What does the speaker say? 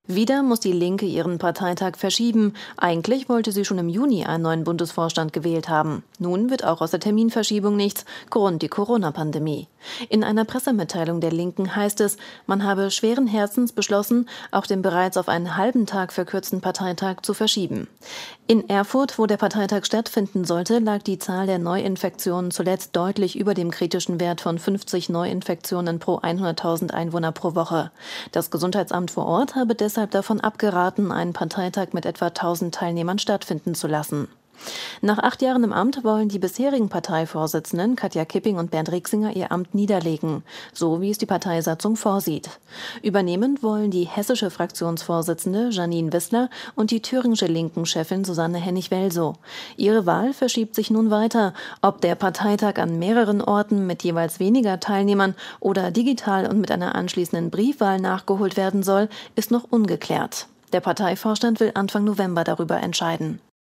Wieder muss die Linke ihren Parteitag verschieben. Eigentlich wollte sie schon im Juni einen neuen Bundesvorstand gewählt haben. Nun wird auch aus der Terminverschiebung nichts, Grund die Corona-Pandemie. In einer Pressemitteilung der Linken heißt es, man habe schweren Herzens beschlossen, auch den bereits auf einen halben Tag verkürzten Parteitag zu verschieben. In Erfurt, wo der Parteitag stattfinden sollte, lag die Zahl der Neuinfektionen zuletzt deutlich über dem kritischen Wert von 50 Neuinfektionen pro 100.000 Einwohner pro Woche. Das Gesundheitsamt vor Ort habe deshalb davon abgeraten, einen Parteitag mit etwa 1.000 Teilnehmern stattfinden zu lassen. Nach 8 Jahren im Amt wollen die bisherigen Parteivorsitzenden Katja Kipping und Bernd Rixinger ihr Amt niederlegen, so wie es die Parteisatzung vorsieht. Übernehmen wollen die hessische Fraktionsvorsitzende Janine Wissler und die thüringische Linken-Chefin Susanne Hennig-Welsow. Ihre Wahl verschiebt sich nun weiter. Ob der Parteitag an mehreren Orten mit jeweils weniger Teilnehmern oder digital und mit einer anschließenden Briefwahl nachgeholt werden soll, ist noch ungeklärt. Der Parteivorstand will Anfang November darüber entscheiden.